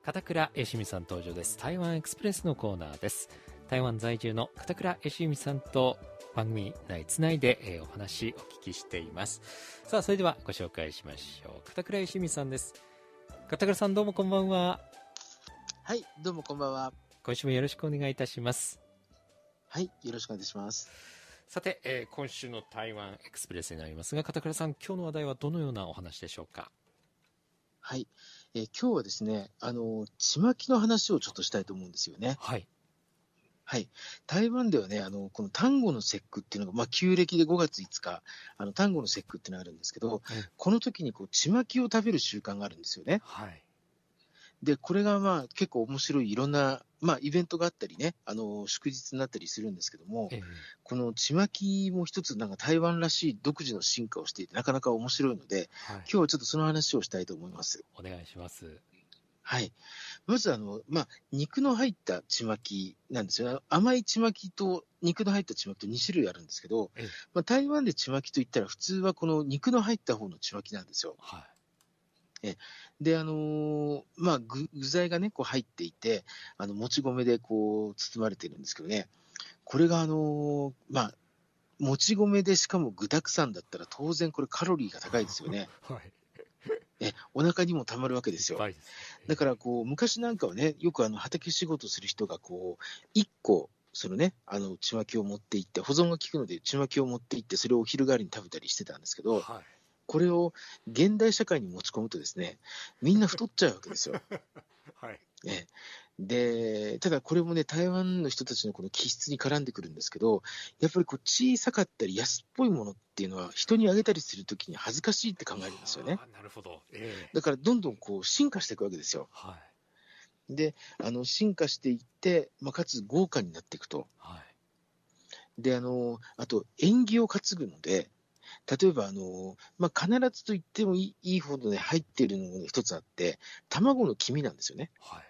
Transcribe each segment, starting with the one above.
片倉恵美さん登場です。台湾エクスプレスのコーナーです。台湾在住の片倉恵美さんと番組内つないで、お話お聞きしています。さあ、それではご紹介しましょう。片倉恵美さんです。片倉さん、どうもこんばんは。 はい、どうもこんばんは。 今週もよろしくお願いいたします。 はい、よろしくお願いします。 さて、今週の台湾エクスプレスになりますが、片倉さん、今日の話題はどのようなお話でしょうか？ はい、今日はですね、ちまきの話をちょっとしたいと思うんですよね。 はい。 はい。台湾ではね、この端午の節句っていうのが、旧暦で5月5日、端午の節句っていうのがあるんですけど、この時にちまきを食べる習慣があるんですよね。 はい。 で、これが結構面白いいろんな、イベントがあったりね、祝日になったりするんですけども、このちまきも一つなんか台湾らしい独自の進化をしていて、なかなか面白いので、今日はちょっとその話をしたいと思います。 お願いします。 はい。まず肉の入ったちまきなんですよね。甘いちまきと肉の入ったちまきと2種類あるんですけど、台湾でちまきといったら普通はこの肉の入った方のちまきなんですよ。 はい。 で、具材がね、入っていて、もち米で包まれているんですけどね、これがもち米でしかも具沢山だったら当然これカロリーが高いですよね。 はい。 お腹にもたまるわけですよ。だから昔なんかはね、よく畑仕事する人が1個、そのね、ちまきを持って行って、保存が効くのでちまきを持って行って、それをお昼代わりに食べたりしてたんですけど、 はい。 これを現代社会に持ち込むとですね、みんな太っちゃうわけですよ。 はい。 で、ただこれもね、台湾の人たちのこの気質に絡んでくるんですけど、やっぱり小さかったり安っぽいものっていうのは人にあげたりするときに恥ずかしいって考えるんですよね。 なるほど。 だからどんどん進化していくわけですよ。 はい。 で、進化していって、かつ豪華になっていくと。 はい。 で、あと縁起を担ぐので、例えば必ずと言ってもいいほどね、入っているのが一つあって、卵の黄身なんですよね。 はい。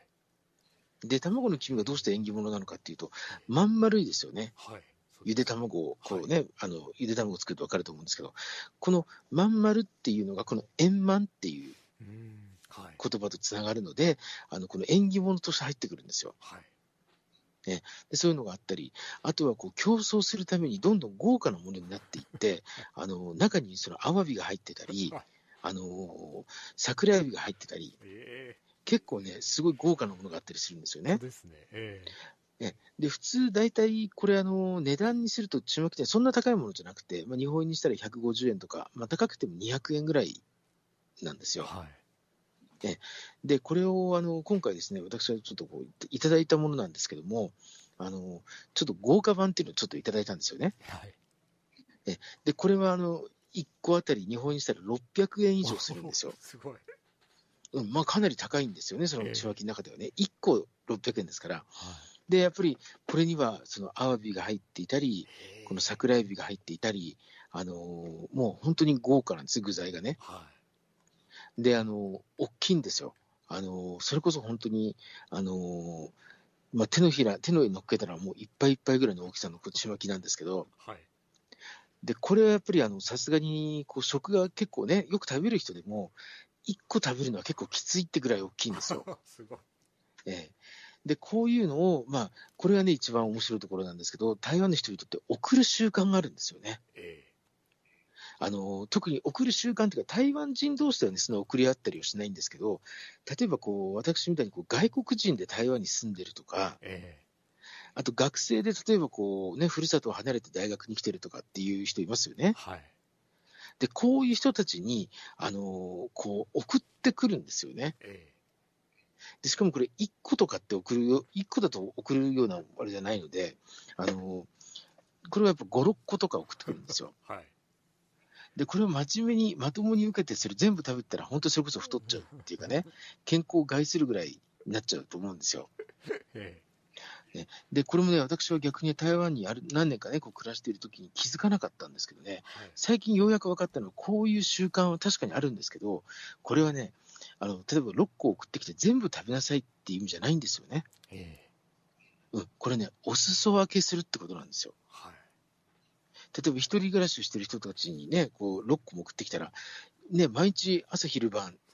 で、卵の黄身がどうして縁起物なのかっていうと、まん丸いですよね。 はい。 ゆで卵をゆで卵を作ると分かると思うんですけど、このまん丸っていうのが、この円満っていう言葉とつながるので、この縁起物として入ってくるんですよ。 はい。 でそういうのがあったり、あとは競争するためにどんどん豪華なものになっていって、中にそのアワビが入ってたり、桜エビが入ってたり、結構ね、すごい豪華なものがあったりするんですよね。 そうですね。 で、普通、大体、これ、値段にすると、ちまきってそんな高いものじゃなくて、日本円にしたら150円とか、高くても200円ぐらいなんですよ。 はい。 で、これを、今回ですね、私はちょっといただいたものなんですけども、ちょっと豪華版っていうのをちょっといただいたんですよね。 はい。 で、これは、1個あたり日本円にしたら600円以上するんですよ。 すごい。 かなり高いんですよね、そのちまきの中ではね。1個600円ですから。 はい。 で、やっぱりこれにはそのアワビが入っていたり、この桜エビが入っていたり、もう本当に豪華なんです、具材がね。 はい。 で、大きいんですよ。それこそ本当に、手の上に乗っけたらもういっぱいいっぱいぐらいの大きさのちまきなんですけど、 はい。 で、これはやっぱりさすがに食が結構ね、よく食べる人でも、1個食べるのは結構きついってぐらい大きいんですよ。 すごい。 で、こういうのを、これがね、一番面白いところなんですけど、台湾の人にとって送る習慣があるんですよね。特に送る習慣というか、台湾人同士ではね、その送り合ったりはしないんですけど、例えば私みたいに外国人で台湾に住んでるとか、あと学生で例えばふるさとを離れて大学に来てるとかっていう人いますよね。 はい。 で、こういう人たちに、送ってくるんですよね。でしかもこれ1個とかって1個だと送るようなあれじゃないので、これはやっぱ5、6個とか送ってくるんですよ。 はい。 で、これを真面目に、まともに受けて、それ全部食べたら、本当それこそ太っちゃうっていうかね、健康を害するぐらいになっちゃうと思うんですよ。で、これもね、私は逆に台湾に何年かね、暮らしているときに気づかなかったんですけどね、最近ようやく分かったのは、こういう習慣は確かにあるんですけど、これはね、例えば6個送ってきて全部食べなさいっていう意味じゃないんですよね。これね、お裾分けするってことなんですよ。例えば一人暮らしをしてる人たちにね、6個も送ってきたら、ね、毎日朝昼晩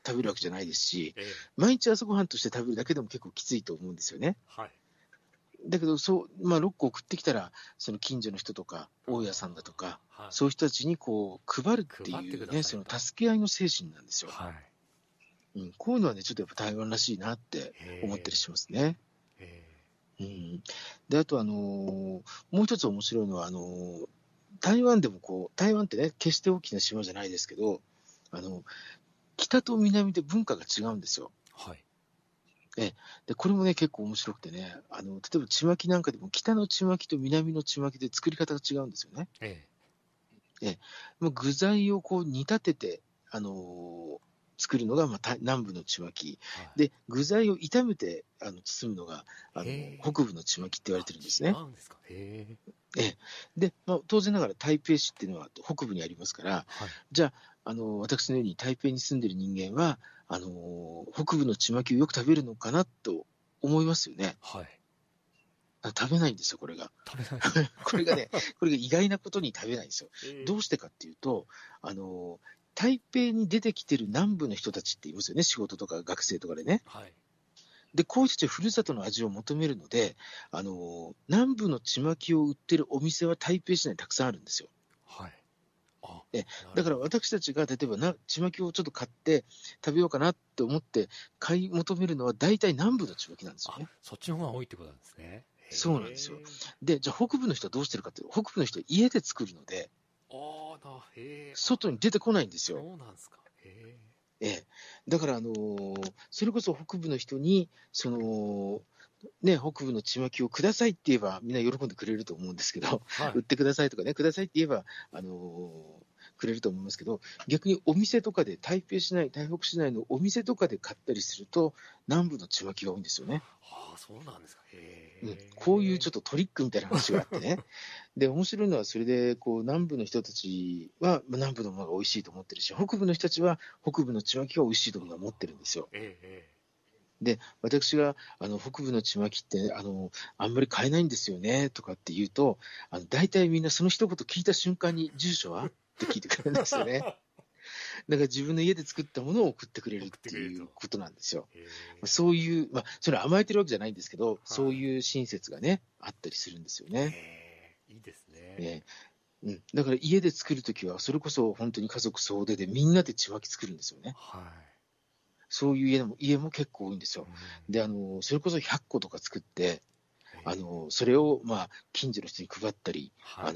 食べるわけじゃないですし、 ええ、 毎日朝ごはんとして食べるだけでも結構きついと思うんですよね。 はい。 だけど、6個送ってきたら、その近所の人とか、大家さんだとか、 はい。 そういう人たちにこう配るって配っていうね、 くださいと。 その助け合いの精神なんですよ。 はい。 こういうのはね、ちょっとやっぱ台湾らしいなって思ったりしますね。 えで、あと、もう一つ面白いのは、台湾でも台湾ってね、決して大きな島じゃないですけど、あの、北と南で文化が違うんですよ。 はい。 で、これもね、結構面白くてね、例えばちまきなんかでも、北のちまきと南のちまきで作り方が違うんですよね。 えもう具材をこう煮立てて、作るのが、南部のちまき。 はい。 で、具材を炒めて包むのが、 へえ。 北部のちまきって言われてるんですね。 違うんですか。へえ。 で、当然ながら台北市っていうのは北部にありますから、 はい。 じゃあ、私のように台北に住んでる人間は、北部のちまきをよく食べるのかなと思いますよね。 はい。 食べないんですよ、これが。 食べない。 これがね、これが意外なことに食べないんですよ。 えどうしてかっていうと、台北に出てきてる南部の人たちっていますよね、仕事とか学生とかでね。 はい。 で、こういう人たちはふるさとの味を求めるので、南部のちまきを売ってるお店は台北市内にたくさんあるんですよ。 はい。あ、 だから私たちが例えばちまきをちょっと買って食べようかなって思って買い求めるのは大体南部のちまきなんですよね。 そっちの方が多いってことなんですね。 そうなんですよ。で、じゃあ北部の人はどうしてるかっていうと、北部の人は家で作るので、外に出てこないんですよ。 そうなんですか。へええ。だから、それこそ北部の人に、ね、北部のちまきをくださいって言えば、みんな喜んでくれると思うんですけど、 はい。 売ってくださいとかね、くださいって言えば、くれると思いますけど、逆にお店とかで、台北市内、台北市内のお店とかで買ったりすると、南部のちまきが多いんですよね。 そうなんですか。 こういうちょっとトリックみたいな話があってね。で、面白いのは、それで、南部の人たちは、南部のものが美味しいと思ってるし、北部の人たちは、北部のちまきが美味しいと思ってるんですよ。で、私が、北部のちまきって、あんまり買えないんですよね、とかって言うと、大体みんなその一言聞いた瞬間に、住所はって聞いてくれるんですよね。だから自分の家で作ったものを送ってくれるっていうことなんですよ。そういう、それは甘えてるわけじゃないんですけど、そういう親切がね、あったりするんですよね。 いいですね。 だから家で作るときは、それこそ本当に家族総出でみんなでちまき作るんですよね。 はい。 そういう家も結構多いんですよ。で、それこそ100個とか作って、それを、近所の人に配ったり、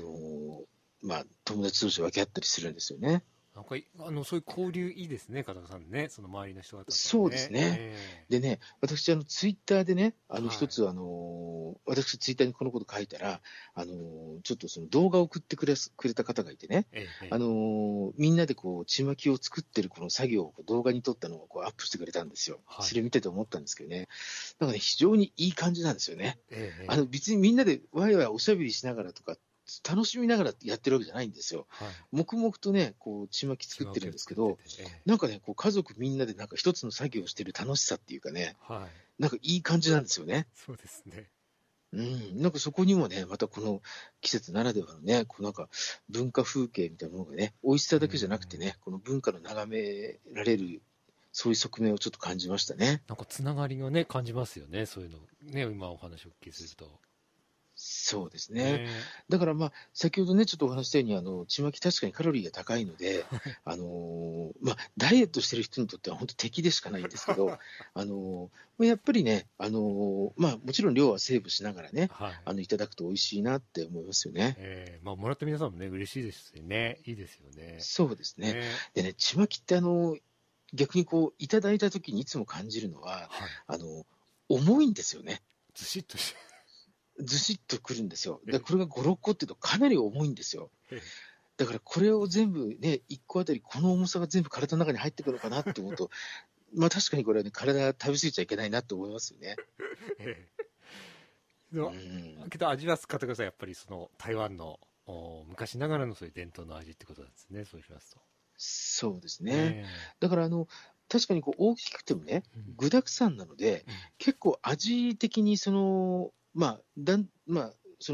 友達同士分け合ったりするんですよね。 なんかそういう交流いいですね、片岡さんね、その周りの人方とね。 そうですね。でね、私、ツイッターでね、一つ、私、ツイッターにこのこと書いたら、ちょっとその動画を送ってくれた方がいてね、みんなでちまきを作ってるこの作業を動画に撮ったのをアップしてくれたんですよ。それ見てて思ったんですけどね、なんかね、非常にいい感じなんですよね。別にみんなでわいわいおしゃべりしながらとか、楽しみながらやってるわけじゃないんですよ。黙々とね、ちまき作ってるんですけど、なんかね、家族みんなでなんか一つの作業をしてる楽しさっていうかね、なんかいい感じなんですよね。 そうですね。 なんかそこにもね、またこの季節ならではのね、なんか文化風景みたいなものがね、美味しさだけじゃなくてね、この文化の眺められる、そういう側面をちょっと感じましたね。 なんかつながりがね、感じますよね、そういうの。ね、今お話をお聞きすると。 そうですね。だから先ほどね、ちょっとお話したように、ちまき確かにカロリーが高いので、ダイエットしてる人にとっては本当敵でしかないんですけど、やっぱりね、もちろん量はセーブしながらね、いただくと美味しいなって思いますよね。 もらった皆さんもね、嬉しいですしね、いいですよね。 そうですね。でね、ちまきって逆にいただいたときにいつも感じるのは、重いんですよね。 ずしっとして。 ずしっとくるんですよ。これが5、6個っていうとかなり重いんですよ。だからこれを全部ね、1個あたりこの重さが全部体の中に入ってくるのかなって思うと、確かにこれはね、体食べ過ぎちゃいけないなと思いますよね。 けど味は片岡さん、やっぱりその台湾の昔ながらのそういう伝統の味ってことなんですね、そうしますと。 そうですね。だから確かに大きくてもね、具沢山なので、結構味的に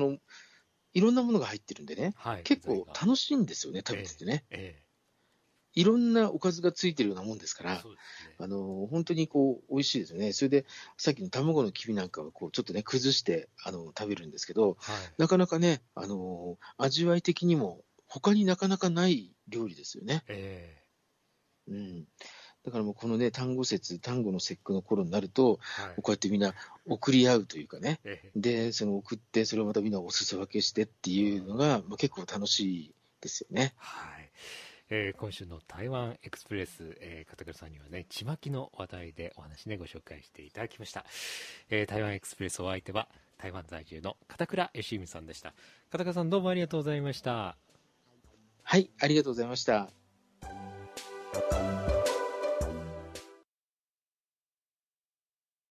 いろんなものが入ってるんでね、結構楽しいんですよね、食べててね。 いろんなおかずがついてるようなもんですから、 そうですね。 本当にこう美味しいですよね。それでさっきの卵の黄身なんかはこうちょっとね崩して食べるんですけど、 はい。 なかなかね味わい的にも他になかなかない料理ですよね。 えうん。だからもうこのね、端午の節句の頃になると、 はい。 こうやってみんな送り合うというかね、 えで、その送って、それをまたみんなお裾分けしてっていうのが、まあ、結構楽しいですよね。 はい。今週の台湾エクスプレス、片倉さんにはね、ちまきの話題でお話ね、ご紹介していただきました。台湾エクスプレスお相手は、台湾在住の片倉義美さんでした。片倉さんどうもありがとうございました。 はい、ありがとうございました。